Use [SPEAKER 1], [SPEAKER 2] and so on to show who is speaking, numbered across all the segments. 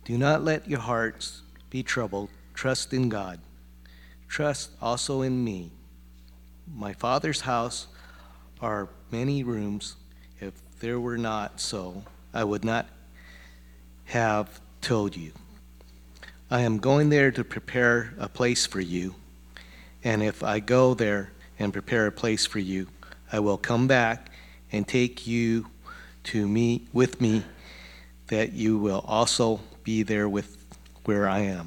[SPEAKER 1] Do not let your hearts be troubled. Trust in God. Trust also in me. My Father's house are many rooms. If there were not so, I would not have told you. I am going there to prepare a place for you. And if I go there and prepare a place for you, I will come back and take you to me with me, that you will also be there with where I am.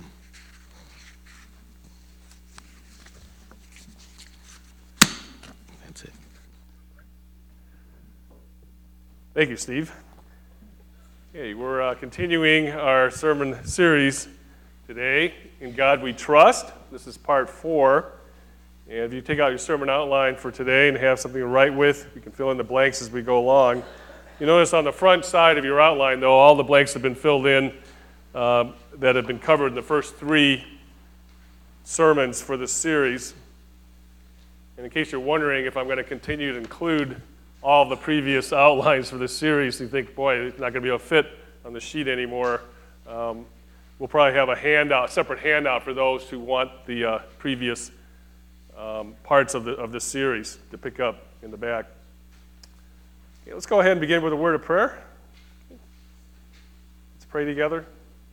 [SPEAKER 1] That's it.
[SPEAKER 2] Thank you, Steve. Okay, we're continuing our sermon series today, In God We Trust. This is part 4. And if you take out your sermon outline for today and have something to write with, you can fill in the blanks as we go along. You notice on the front side of your outline, though, all the blanks have been filled in that have been covered in the first 3 sermons for this series. And in case you're wondering if I'm going to continue to include all the previous outlines for this series, you think, boy, it's not going to be a fit on the sheet anymore. We'll probably have a separate handout for those who want the previous parts of this series to pick up in the back. Okay, let's go ahead and begin with a word of prayer. Let's pray together.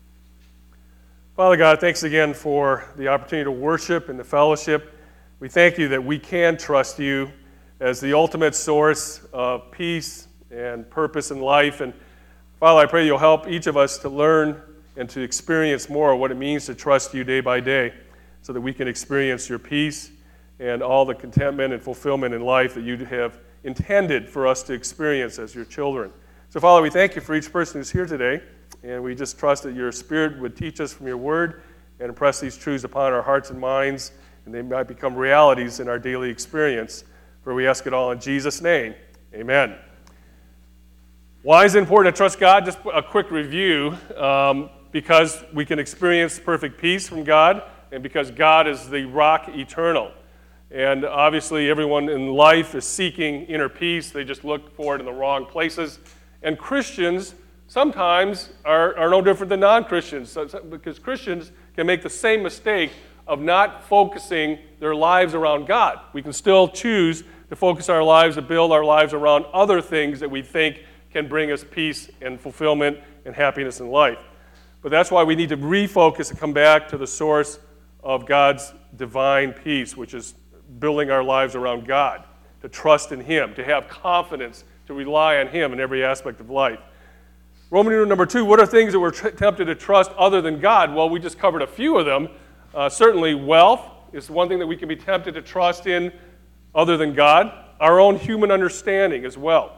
[SPEAKER 2] Father God, thanks again for the opportunity to worship and the fellowship. We thank you that we can trust you as the ultimate source of peace and purpose in life. And Father, I pray you'll help each of us to learn and to experience more of what it means to trust you day by day, so that we can experience your peace and all the contentment and fulfillment in life that you have intended for us to experience as your children. So, Father, we thank you for each person who's here today, and we just trust that your Spirit would teach us from your word and impress these truths upon our hearts and minds, and they might become realities in our daily experience. For we ask it all in Jesus' name. Amen. Why is it important to trust God? Just a quick review. Because we can experience perfect peace from God, and because God is the rock eternal. And obviously everyone in life is seeking inner peace. They just look for it in the wrong places. And Christians sometimes are no different than non-Christians, because Christians can make the same mistake of not focusing their lives around God. We can still choose to focus our lives, to build our lives around other things that we think can bring us peace and fulfillment and happiness in life. But that's why we need to refocus and come back to the source of God's divine peace, which is building our lives around God, to trust in Him, to have confidence, to rely on Him in every aspect of life. Roman rule number 2, what are things that we're tempted to trust other than God? Well, we just covered a few of them. Certainly wealth is one thing that we can be tempted to trust in other than God. Our own human understanding as well.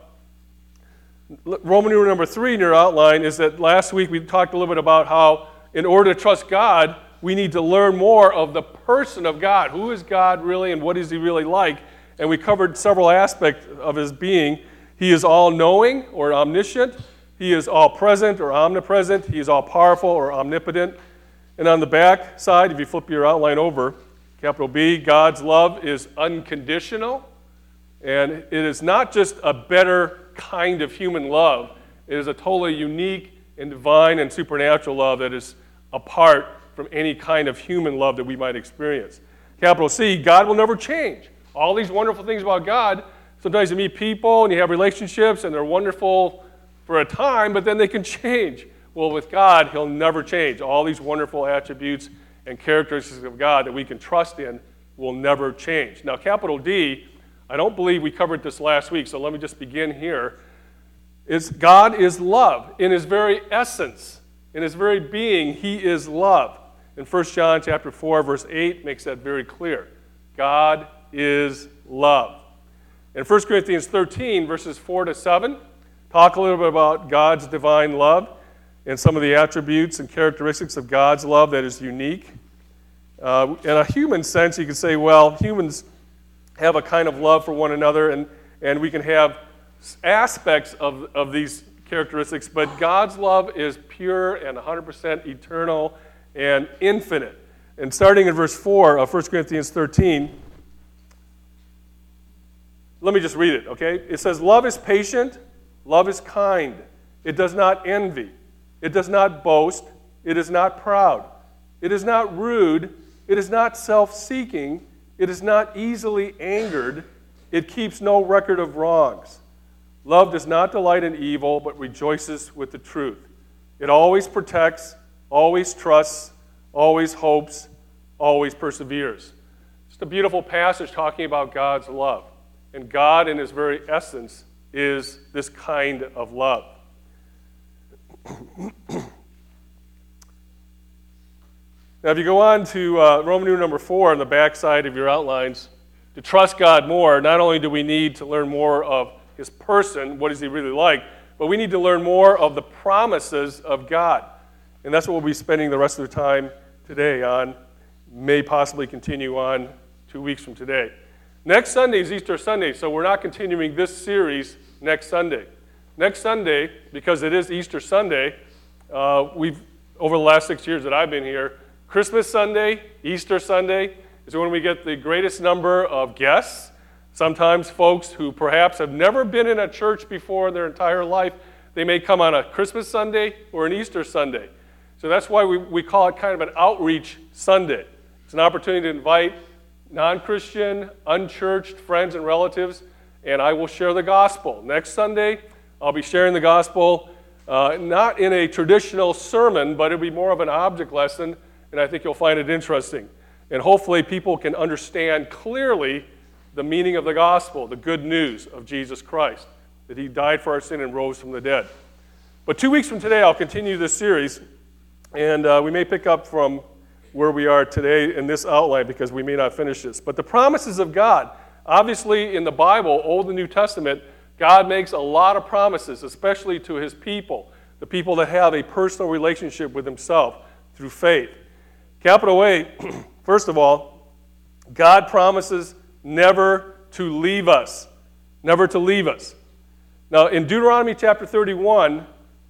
[SPEAKER 2] Roman rule number 3 in your outline is that last week we talked a little bit about how in order to trust God, we need to learn more of the person of God. Who is God really, and what is He really like? And we covered several aspects of His being. He is all-knowing or omniscient. He is all-present or omnipresent. He is all-powerful or omnipotent. And on the back side, if you flip your outline over, capital B, God's love is unconditional. And it is not just a better kind of human love. It is a totally unique and divine and supernatural love that is apart from any kind of human love that we might experience. Capital C, God will never change. All these wonderful things about God, sometimes you meet people and you have relationships and they're wonderful for a time, but then they can change. Well, with God, He'll never change. All these wonderful attributes and characteristics of God that we can trust in will never change. Now, capital D, I don't believe we covered this last week, so let me just begin here. God is love. In His very essence, in His very being, He is love. And 1 John chapter 4, verse 8 makes that very clear. God is love. And 1 Corinthians 13, verses 4 to 7, talk a little bit about God's divine love and some of the attributes and characteristics of God's love that is unique. In a human sense, you could say, well, humans have a kind of love for one another, and we can have aspects of these characteristics, but God's love is pure and 100% eternal and infinite. And starting in verse 4 of 1 Corinthians 13, let me just read it, okay? It says, love is patient, love is kind. It does not envy. It does not boast. It is not proud. It is not rude. It is not self-seeking. It is not easily angered. It keeps no record of wrongs. Love does not delight in evil, but rejoices with the truth. It always protects, always trusts, always hopes, always perseveres. It's a beautiful passage talking about God's love. And God, in his very essence, is this kind of love. Now, if you go on to Roman numeral number 4 on the back side of your outlines, to trust God more, not only do we need to learn more of his person, what is he really like, but we need to learn more of the promises of God. And that's what we'll be spending the rest of the time today on, may possibly continue on 2 weeks from today. Next Sunday is Easter Sunday, so we're not continuing this series next Sunday. Next Sunday, because it is Easter Sunday, we've, over the last 6 years that I've been here, Christmas Sunday, Easter Sunday is when we get the greatest number of guests. Sometimes folks who perhaps have never been in a church before in their entire life, they may come on a Christmas Sunday or an Easter Sunday. So that's why we call it kind of an outreach Sunday. It's an opportunity to invite non-Christian, unchurched friends and relatives, and I will share the gospel. Next Sunday, I'll be sharing the gospel, not in a traditional sermon, but it'll be more of an object lesson, and I think you'll find it interesting. And hopefully people can understand clearly the meaning of the gospel, the good news of Jesus Christ, that he died for our sin and rose from the dead. But 2 weeks from today, I'll continue this series, and we may pick up from where we are today in this outline because we may not finish this. But the promises of God, obviously in the Bible, Old and New Testament, God makes a lot of promises, especially to his people, the people that have a personal relationship with himself through faith. Capital A, first of all, God promises never to leave us. Never to leave us. Now, in Deuteronomy chapter 31,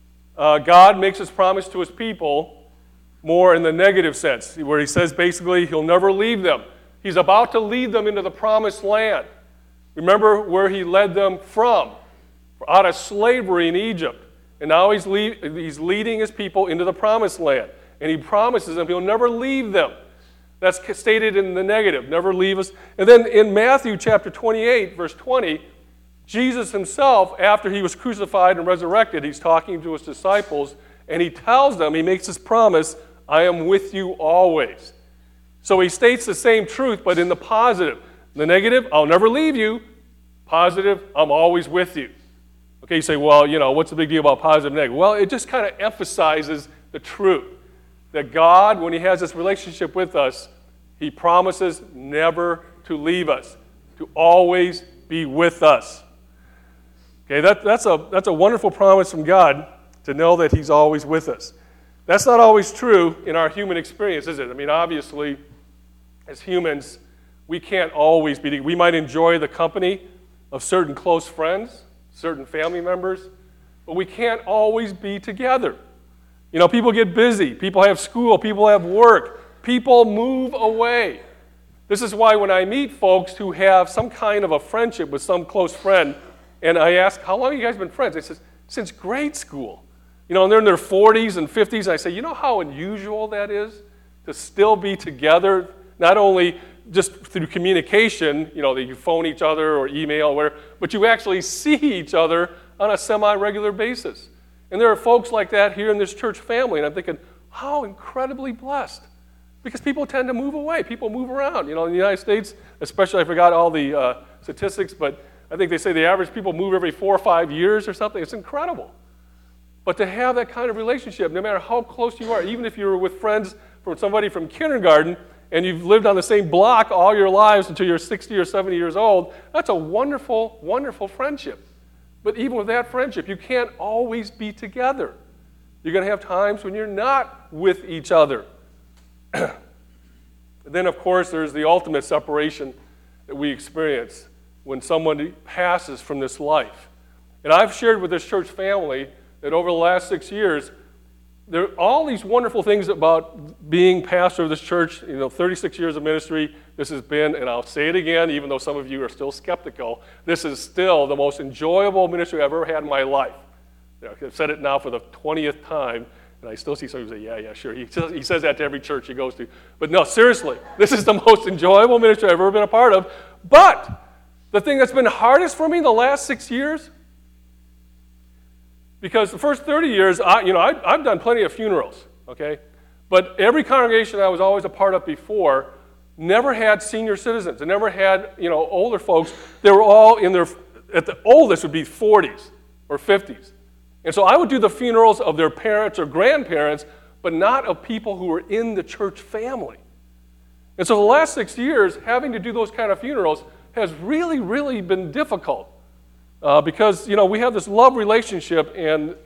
[SPEAKER 2] God makes his promise to his people more in the negative sense, where he says basically he'll never leave them. He's about to lead them into the promised land. Remember where he led them from, out of slavery in Egypt. And now he's leading his people into the promised land. And he promises them he'll never leave them. That's stated in the negative, never leave us. And then in Matthew chapter 28, verse 20, Jesus himself, after he was crucified and resurrected, he's talking to his disciples, and he tells them, he makes this promise, I am with you always. So he states the same truth, but in the positive. The negative, I'll never leave you. Positive, I'm always with you. Okay, you say, well, what's the big deal about positive and negative? Well, it just kind of emphasizes the truth. That God, when he has this relationship with us, he promises never to leave us, to always be with us. Okay, that's a wonderful promise from God to know that he's always with us. That's not always true in our human experience, is it? I mean, obviously, as humans, we can't always be. We might enjoy the company of certain close friends, certain family members, but we can't always be together. People get busy. People have school. People have work. People move away. This is why when I meet folks who have some kind of a friendship with some close friend, and I ask, how long have you guys been friends? They say, since grade school. And they're in their 40s and 50s, and I say, how unusual that is to still be together, not only just through communication, that you phone each other or email or whatever, but you actually see each other on a semi-regular basis. And there are folks like that here in this church family, and I'm thinking, how incredibly blessed. Because people tend to move away. People move around. In the United States, especially, I forgot all the statistics, but I think they say the average people move every 4 or 5 years or something. It's incredible. But to have that kind of relationship, no matter how close you are, even if you were with friends from somebody from kindergarten and you've lived on the same block all your lives until you're 60 or 70 years old, that's a wonderful, wonderful friendship. But even with that friendship, you can't always be together. You're going to have times when you're not with each other. Then, of course, there's the ultimate separation that we experience when someone passes from this life. And I've shared with this church family that over the last 6 years, there are all these wonderful things about being pastor of this church. 36 years of ministry, this has been, and I'll say it again, even though some of you are still skeptical, this is still the most enjoyable ministry I've ever had in my life. I've said it now for the 20th time, And I still see some people say, yeah, sure. He says that to every church he goes to. But no, seriously, this is the most enjoyable ministry I've ever been a part of. But the thing that's been hardest for me the last 6 years, because the first 30 years, I've done plenty of funerals, okay? But every congregation I was always a part of before never had senior citizens. They never had, older folks. They were all at the oldest would be 40s or 50s. And so I would do the funerals of their parents or grandparents, but not of people who were in the church family. And so the last 6 years, having to do those kind of funerals has really, really been difficult because, we have this love relationship, and,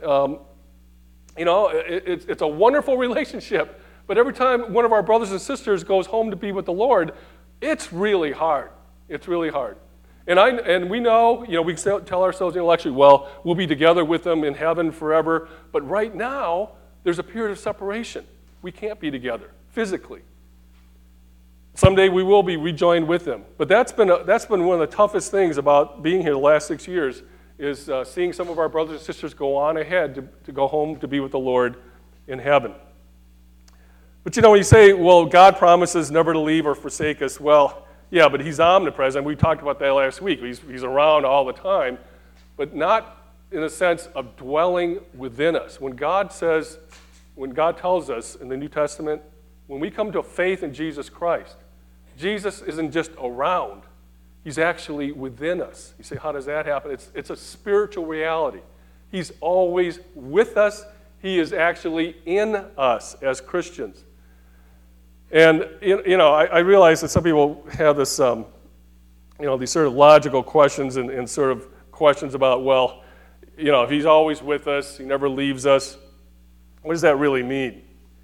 [SPEAKER 2] it's a wonderful relationship. But every time one of our brothers and sisters goes home to be with the Lord, it's really hard. It's really hard. And we know, we tell ourselves intellectually, well, we'll be together with them in heaven forever. But right now, there's a period of separation. We can't be together physically. Someday we will be rejoined with them. But that's been one of the toughest things about being here the last 6 years, is seeing some of our brothers and sisters go on ahead to go home to be with the Lord in heaven. But when you say, well, God promises never to leave or forsake us, well, yeah, but he's omnipresent. We talked about that last week. He's around all the time, but not in the sense of dwelling within us. When God tells us in the New Testament, when we come to faith in Jesus Christ, Jesus isn't just around. He's actually within us. You say, how does that happen? It's a spiritual reality. He's always with us. He is actually in us as Christians. And, I realize that some people have this, these sort of logical questions and sort of questions about, well, if he's always with us, he never leaves us, what does that really mean?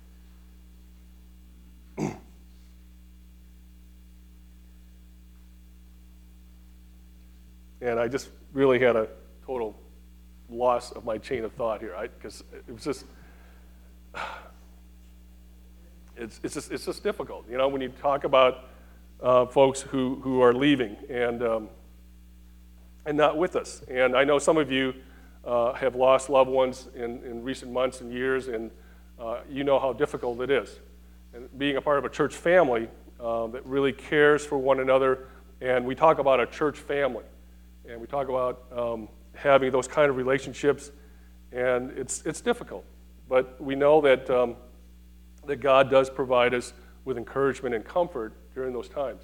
[SPEAKER 2] And I just really had a total loss of my chain of thought here, because it was just... It's just difficult, when you talk about folks who are leaving and not with us. And I know some of you have lost loved ones in recent months and years, and you know how difficult it is. And being a part of a church family that really cares for one another, and we talk about a church family, and we talk about having those kind of relationships, and it's difficult. But we know that God does provide us with encouragement and comfort during those times.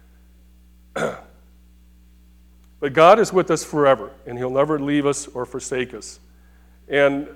[SPEAKER 2] But God is with us forever, and he'll never leave us or forsake us. And,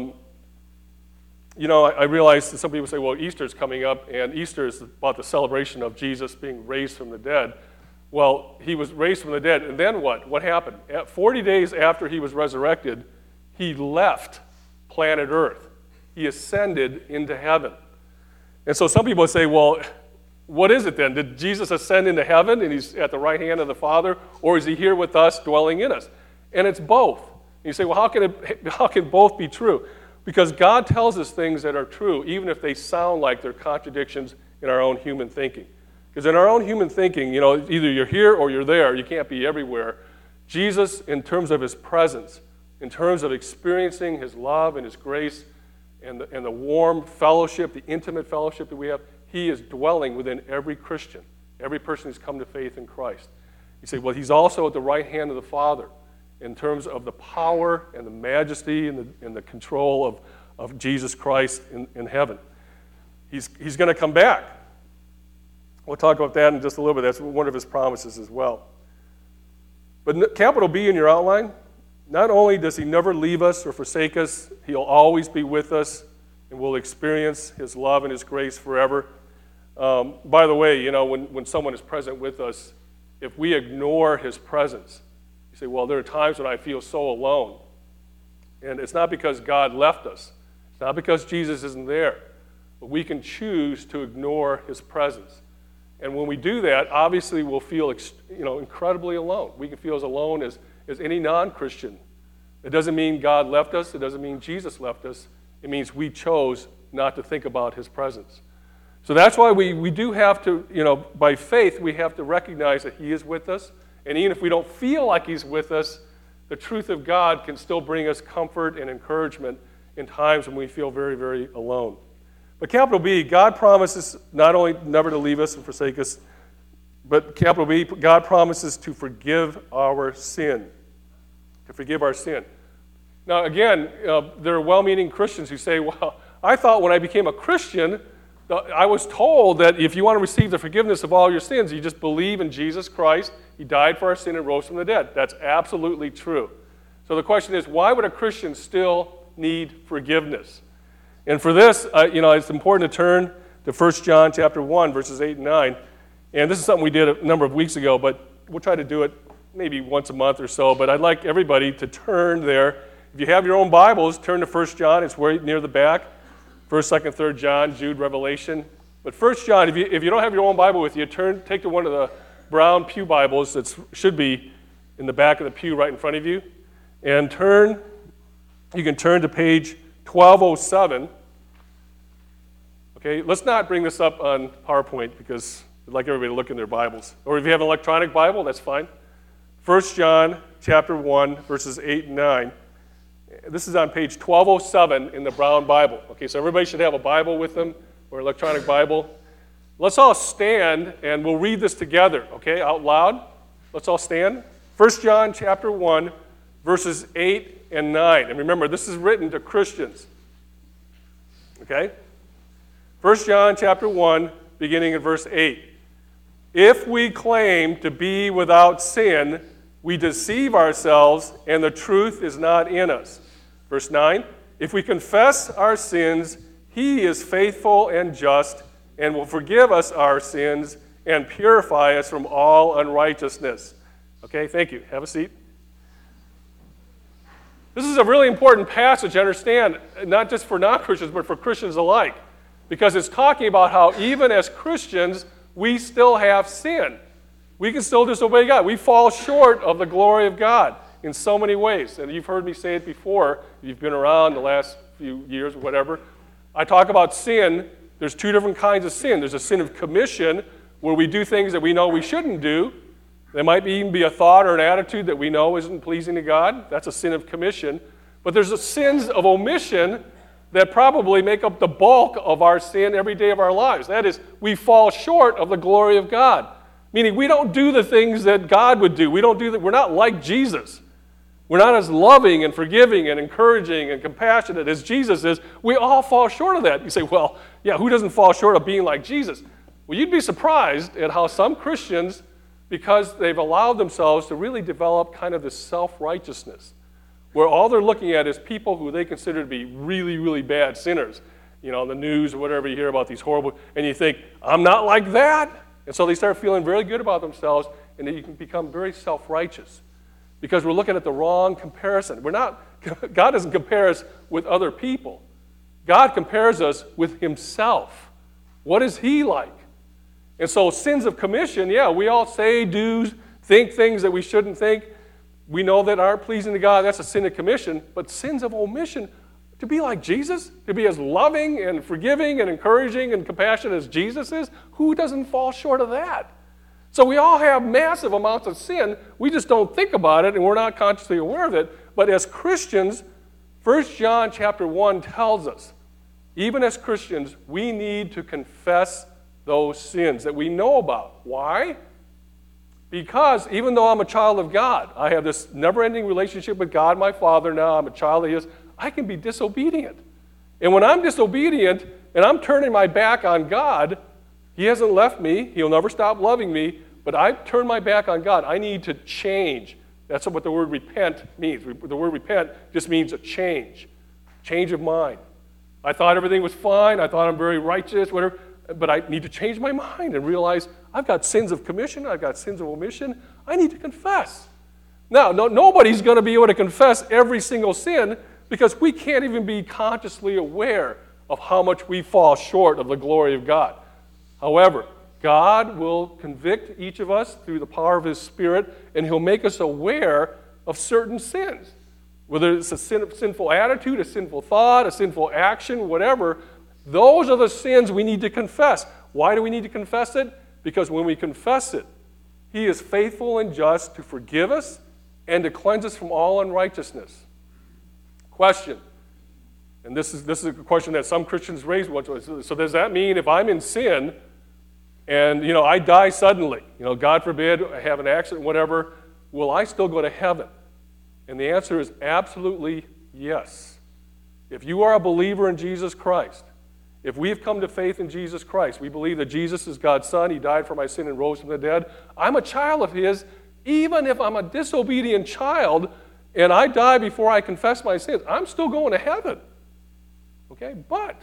[SPEAKER 2] I realize that some people say, well, Easter's coming up, and Easter is about the celebration of Jesus being raised from the dead. Well, he was raised from the dead, and then what? What happened? 40 days after he was resurrected, he left planet Earth. He ascended into heaven. And so some people say, well, what is it then? Did Jesus ascend into heaven and he's at the right hand of the Father, or is he here with us, dwelling in us? And it's both. And you say, well, how can both be true? Because God tells us things that are true, even if they sound like they're contradictions in our own human thinking. Because in our own human thinking, either you're here or you're there. You can't be everywhere. Jesus, in terms of his presence, in terms of experiencing his love and his grace, and the warm fellowship, the intimate fellowship that we have, he is dwelling within every Christian, every person who's come to faith in Christ. You say, well, he's also at the right hand of the Father in terms of the power and the majesty and the control of Jesus Christ in heaven. He's going to come back. We'll talk about that in just a little bit. That's one of his promises as well. But capital B in your outline, not only does he never leave us or forsake us, he'll always be with us, and we'll experience his love and his grace forever. By the way, when someone is present with us, if we ignore his presence, you say, well, there are times when I feel so alone. And it's not because God left us. It's not because Jesus isn't there. But we can choose to ignore his presence. And when we do that, obviously we'll feel incredibly alone. We can feel as alone as any non-Christian. It doesn't mean God left us. It doesn't mean Jesus left us. It means we chose not to think about his presence. So that's why we do have to, by faith, we have to recognize that he is with us. And even if we don't feel like he's with us, the truth of God can still bring us comfort and encouragement in times when we feel very, very alone. But capital B, God promises not only never to leave us and forsake us, but capital B, God promises to forgive our sin. To forgive our sin. Now, again, there are well-meaning Christians who say, well, I thought when I became a Christian, I was told that if you want to receive the forgiveness of all your sins, you just believe in Jesus Christ. He died for our sin and rose from the dead. That's absolutely true. So the question is, why would a Christian still need forgiveness? And for this, it's important to turn to 1 John chapter 1, verses 8 and 9. And this is something we did a number of weeks ago, but we'll try to do it maybe once a month or so. But I'd like everybody to turn there. If you have your own Bibles, turn to 1 John. It's right near the back. 1st, 2nd, 3rd John, Jude, Revelation. But 1 John, if you don't have your own Bible with you, take to one of the brown pew Bibles that should be in the back of the pew right in front of you. And you can turn to page 1207. Okay, let's not bring this up on PowerPoint because I'd like everybody to look in their Bibles. Or if you have an electronic Bible, that's fine. 1 John chapter 1, verses 8 and 9. This is on page 1207 in the brown Bible. Okay, so everybody should have a Bible with them or electronic Bible. Let's all stand and we'll read this together, okay, out loud. Let's all stand. 1 John chapter 1, verses 8 and 9. And remember, this is written to Christians. Okay? 1 John chapter 1, beginning at verse 8. If we claim to be without sin, we deceive ourselves and the truth is not in us. Verse 9, if we confess our sins, he is faithful and just and will forgive us our sins and purify us from all unrighteousness. Okay, thank you. Have a seat. This is a really important passage to understand, not just for non-Christians, but for Christians alike, because it's talking about how even as Christians, we still have sin. We can still disobey God. We fall short of the glory of God in so many ways. And you've heard me say it before. If you've been around the last few years or whatever. I talk about sin. There's two different kinds of sin. There's a sin of commission, where we do things that we know we shouldn't do. There might even be a thought or an attitude that we know isn't pleasing to God. That's a sin of commission. But there's a sins of omission that probably make up the bulk of our sin every day of our lives. That is, we fall short of the glory of God. Meaning we don't do the things that God would do. We're not like Jesus. We're not as loving and forgiving and encouraging and compassionate as Jesus is. We all fall short of that. You say, well, yeah, who doesn't fall short of being like Jesus? Well, you'd be surprised at how some Christians, because they've allowed themselves to really develop kind of this self-righteousness, where all they're looking at is people who they consider to be really, really bad sinners. You know, in the news or whatever, you hear about these horrible, and you think, I'm not like that. And so they start feeling very good about themselves, and then you can become very self-righteous because we're looking at the wrong comparison. God doesn't compare us with other people. God compares us with himself. What is he like? And so sins of commission, yeah, we all say, do, think things that we shouldn't think. We know that aren't pleasing to God. That's a sin of commission. But sins of omission, to be like Jesus, to be as loving and forgiving and encouraging and compassionate as Jesus is, who doesn't fall short of that? So we all have massive amounts of sin. We just don't think about it and we're not consciously aware of it. But as Christians, 1 John chapter 1 tells us, even as Christians, we need to confess those sins that we know about. Why? Because even though I'm a child of God, I have this never-ending relationship with God, my Father now, I'm a child of his, I can be disobedient. And when I'm disobedient and I'm turning my back on God, he hasn't left me, he'll never stop loving me, but I've turned my back on God. I need to change. That's what the word repent means. The word repent just means a change of mind. I thought everything was fine, I thought I'm very righteous, whatever, but I need to change my mind and realize I've got sins of commission, I've got sins of omission, I need to confess. Now, nobody's going to be able to confess every single sin because we can't even be consciously aware of how much we fall short of the glory of God. However, God will convict each of us through the power of his Spirit, and he'll make us aware of certain sins. Whether it's a sinful attitude, a sinful thought, a sinful action, whatever, those are the sins we need to confess. Why do we need to confess it? Because when we confess it, he is faithful and just to forgive us and to cleanse us from all unrighteousness. Question. And this is a question that some Christians raise. So does that mean if I'm in sin and, I die suddenly, God forbid, I have an accident, whatever, will I still go to heaven? And the answer is absolutely yes. If you are a believer in Jesus Christ, if we have come to faith in Jesus Christ, we believe that Jesus is God's Son, He died for my sin and rose from the dead, I'm a child of His, even if I'm a disobedient child and I die before I confess my sins, I'm still going to heaven. Okay? But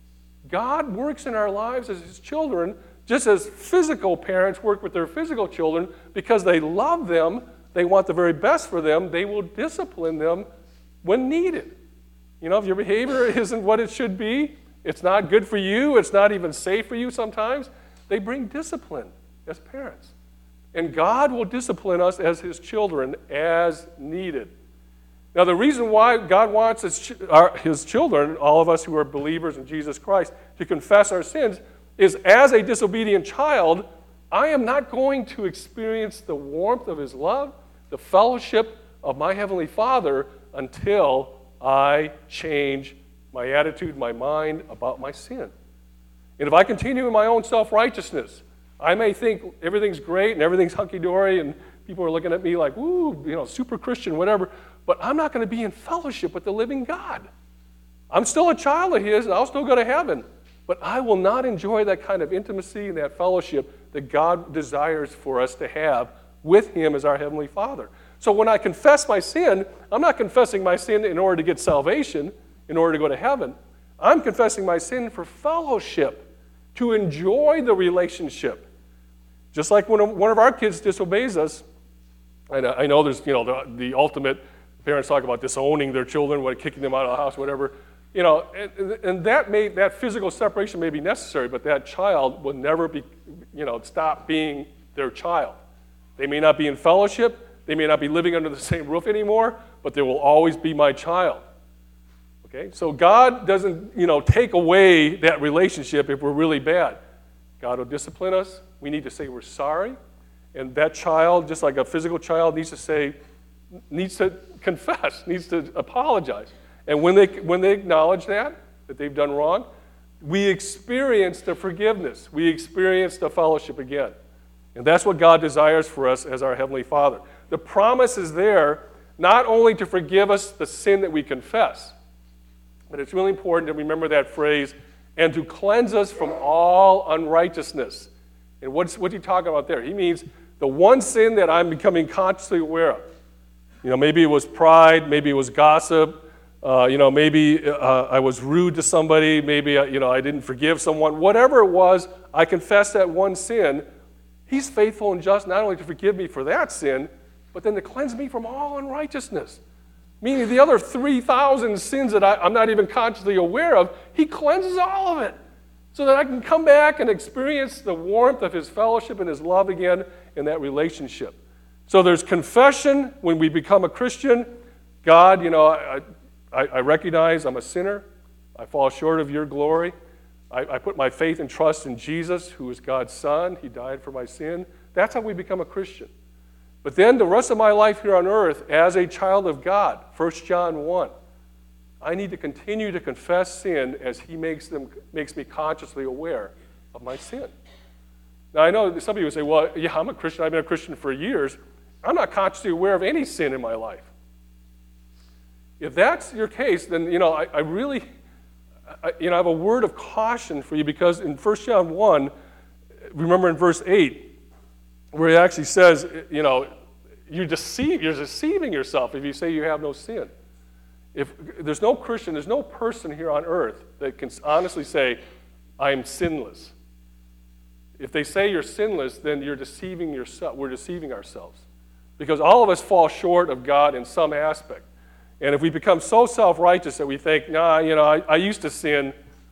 [SPEAKER 2] God works in our lives as His children, just as physical parents work with their physical children, because they love them, they want the very best for them, they will discipline them when needed. If your behavior isn't what it should be, it's not good for you, it's not even safe for you sometimes, they bring discipline as parents. And God will discipline us as His children as needed. Now, the reason why God wants His children, all of us who are believers in Jesus Christ, to confess our sins is as a disobedient child, I am not going to experience the warmth of His love, the fellowship of my Heavenly Father until I change my attitude, my mind about my sin. And if I continue in my own self-righteousness, I may think everything's great and everything's hunky-dory and people are looking at me like, ooh, super Christian, whatever, but I'm not going to be in fellowship with the living God. I'm still a child of His and I'll still go to heaven, but I will not enjoy that kind of intimacy and that fellowship that God desires for us to have with Him as our Heavenly Father. So when I confess my sin, I'm not confessing my sin in order to get salvation, in order to go to heaven. I'm confessing my sin for fellowship, to enjoy the relationship. Just like when one of our kids disobeys us, I know there's, the ultimate, parents talk about disowning their children, kicking them out of the house, whatever. And that physical separation may be necessary, but that child will never be, stop being their child. They may not be in fellowship, they may not be living under the same roof anymore, but they will always be my child. Okay? So God doesn't, take away that relationship if we're really bad. God will discipline us. We need to say we're sorry. And that child, just like a physical child, needs to confess, needs to apologize. And when they acknowledge that they've done wrong, we experience the forgiveness. We experience the fellowship again. And that's what God desires for us as our Heavenly Father. The promise is there not only to forgive us the sin that we confess, but it's really important to remember that phrase, and to cleanse us from all unrighteousness. And what's he talking about there? He means the one sin that I'm becoming consciously aware of. Maybe it was pride, maybe it was gossip, maybe I was rude to somebody, maybe I didn't forgive someone. Whatever it was, I confess that one sin. He's faithful and just not only to forgive me for that sin, but then to cleanse me from all unrighteousness. Meaning the other 3,000 sins that I'm not even consciously aware of, He cleanses all of it so that I can come back and experience the warmth of His fellowship and His love again in that relationship. So there's confession when we become a Christian. God, I recognize I'm a sinner. I fall short of your glory. I put my faith and trust in Jesus, who is God's Son. He died for my sin. That's how we become a Christian. But then the rest of my life here on earth as a child of God, 1 John 1, I need to continue to confess sin as He makes me consciously aware of my sin. Now, I know some people say, well, yeah, I'm a Christian. I've been a Christian for years. I'm not consciously aware of any sin in my life. If that's your case, then, I really, I have a word of caution for you, because in 1 John 1, remember in verse 8, where it actually says, you're deceiving yourself if you say you have no sin. If there's no Christian, there's no person here on earth that can honestly say, I'm sinless. If they say you're sinless, then you're deceiving yourself. We're deceiving ourselves. Because all of us fall short of God in some aspect. And if we become so self-righteous that we think, I used to sin,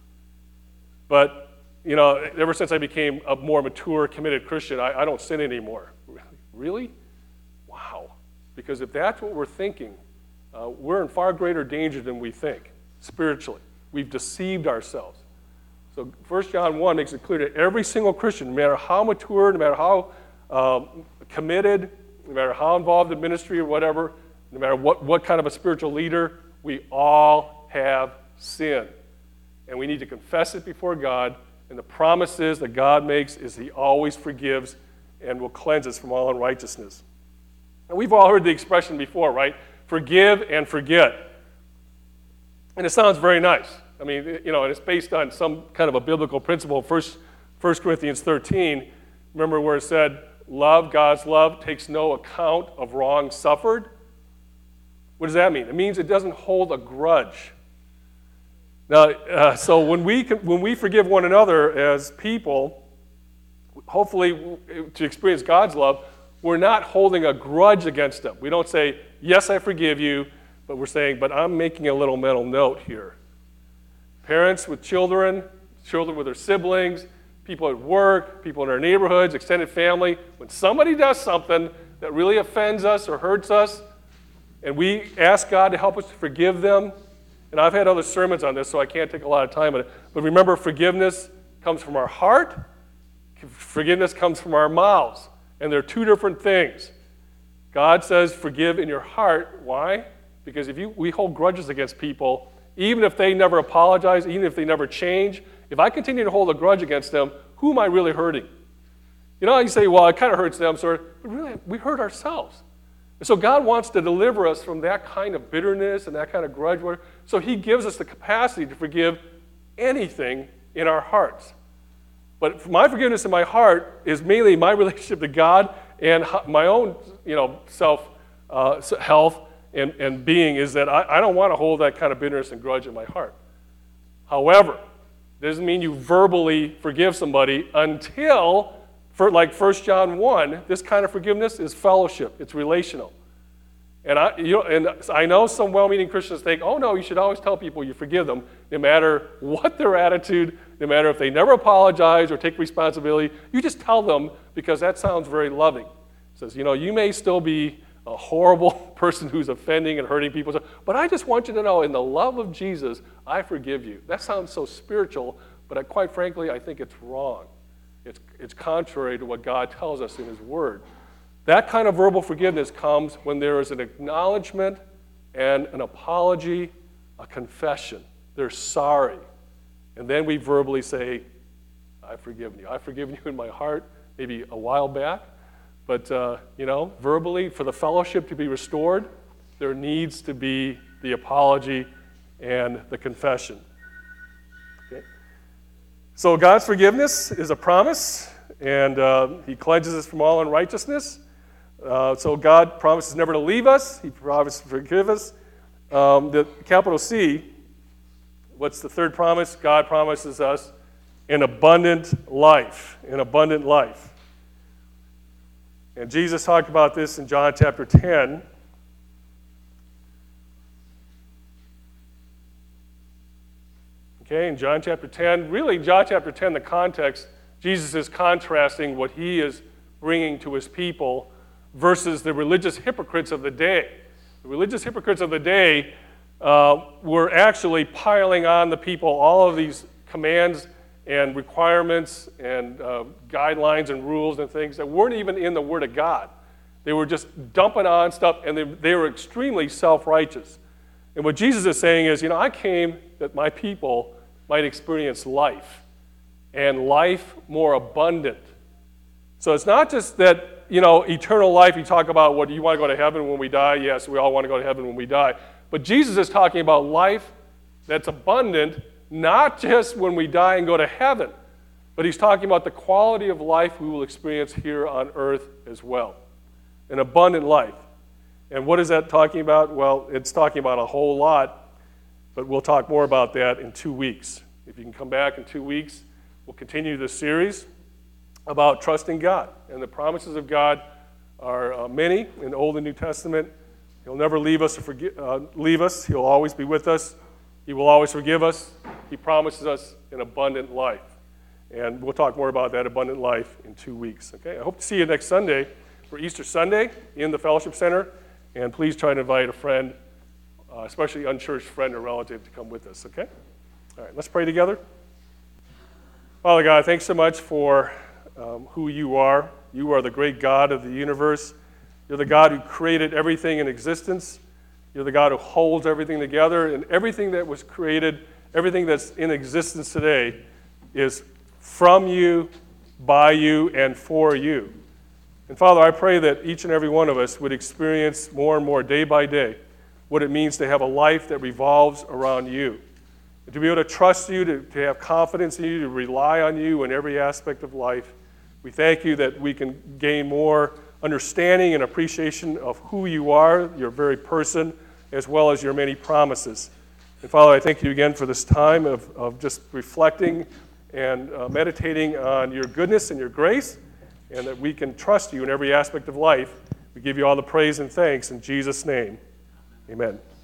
[SPEAKER 2] but, ever since I became a more mature, committed Christian, I don't sin anymore. Really? Wow. Because if that's what we're thinking, we're in far greater danger than we think, spiritually. We've deceived ourselves. So 1 John 1 makes it clear that every single Christian, no matter how mature, no matter how committed, no matter how involved in ministry or whatever, no matter what kind of a spiritual leader, we all have sin. And we need to confess it before God. And the promises that God makes is he always forgives and will cleanse us from all unrighteousness. And we've all heard the expression before, right? Forgive and forget. And it sounds very nice. I mean, and it's based on some kind of a biblical principle. 1 Corinthians 13, remember where it said, love, God's love, takes no account of wrong suffered? What does that mean? It means it doesn't hold a grudge. Now, so when we forgive one another as people, hopefully to experience God's love, we're not holding a grudge against them. We don't say, yes, I forgive you, but we're saying, but I'm making a little mental note here. Parents with children with their siblings, people at work, people in our neighborhoods, extended family, when somebody does something that really offends us or hurts us, and we ask God to help us to forgive them, and I've had other sermons on this, so I can't take a lot of time on it, but remember, forgiveness comes from our heart, forgiveness comes from our mouths, and they're two different things. God says forgive in your heart. Why? Because we hold grudges against people, even if they never apologize, even if they never change, if I continue to hold a grudge against them, who am I really hurting? You say, well, it kind of hurts them, but really, we hurt ourselves. And so God wants to deliver us from that kind of bitterness and that kind of grudge. So he gives us the capacity to forgive anything in our hearts. But my forgiveness in my heart is mainly my relationship to God and my own health and being is that I don't want to hold that kind of bitterness and grudge in my heart. However, it doesn't mean you verbally forgive somebody until, like 1 John 1, this kind of forgiveness is fellowship. It's relational. And I know some well-meaning Christians think, oh no, you should always tell people you forgive them, no matter what their attitude, no matter if they never apologize or take responsibility. You just tell them because that sounds very loving. It says, you may still be a horrible person who's offending and hurting people, but I just want you to know, in the love of Jesus, I forgive you. That sounds so spiritual, but quite frankly, I think it's wrong. It's contrary to what God tells us in his word. That kind of verbal forgiveness comes when there is an acknowledgement and an apology, a confession. They're sorry. And then we verbally say, I've forgiven you. I've forgiven you in my heart, maybe a while back. But, verbally, for the fellowship to be restored, there needs to be the apology and the confession. Okay? So God's forgiveness is a promise, and he cleanses us from all unrighteousness. So God promises never to leave us. He promises to forgive us. The capital C, what's the third promise? God promises us an abundant life, an abundant life. And Jesus talked about this in John chapter 10. Okay, in John chapter 10, really John chapter 10, the context, Jesus is contrasting what he is bringing to his people versus the religious hypocrites of the day. The religious hypocrites of the day were actually piling on the people all of these commands and requirements and guidelines and rules and things that weren't even in the Word of God. They were just dumping on stuff, and they were extremely self-righteous. And what Jesus is saying is, I came that my people might experience life, and life more abundant. So it's not just that, eternal life, you talk about, what, do you want to go to heaven when we die? Yes, we all want to go to heaven when we die. But Jesus is talking about life that's abundant, not just when we die and go to heaven, but he's talking about the quality of life we will experience here on earth as well. An abundant life. And what is that talking about? Well, it's talking about a whole lot, but we'll talk more about that in 2 weeks. If you can come back in 2 weeks, we'll continue this series about trusting God. And the promises of God are many in the Old and New Testament. He'll never leave us or leave us. He'll always be with us. He will always forgive us. He promises us an abundant life. And we'll talk more about that abundant life in 2 weeks. Okay? I hope to see you next Sunday for Easter Sunday in the Fellowship Center. And please try to invite a friend, especially an unchurched friend or relative, to come with us. Okay? All right, let's pray together. Father God, thanks so much for who you are. You are the great God of the universe. You're the God who created everything in existence. You're the God who holds everything together, and everything that was created, everything that's in existence today is from you, by you, and for you. And Father, I pray that each and every one of us would experience more and more day by day what it means to have a life that revolves around you. And to be able to trust you, to have confidence in you, to rely on you in every aspect of life. We thank you that we can gain more understanding and appreciation of who you are, your very person, as well as your many promises. And Father, I thank you again for this time of just reflecting and meditating on your goodness and your grace, and that we can trust you in every aspect of life. We give you all the praise and thanks in Jesus' name. Amen.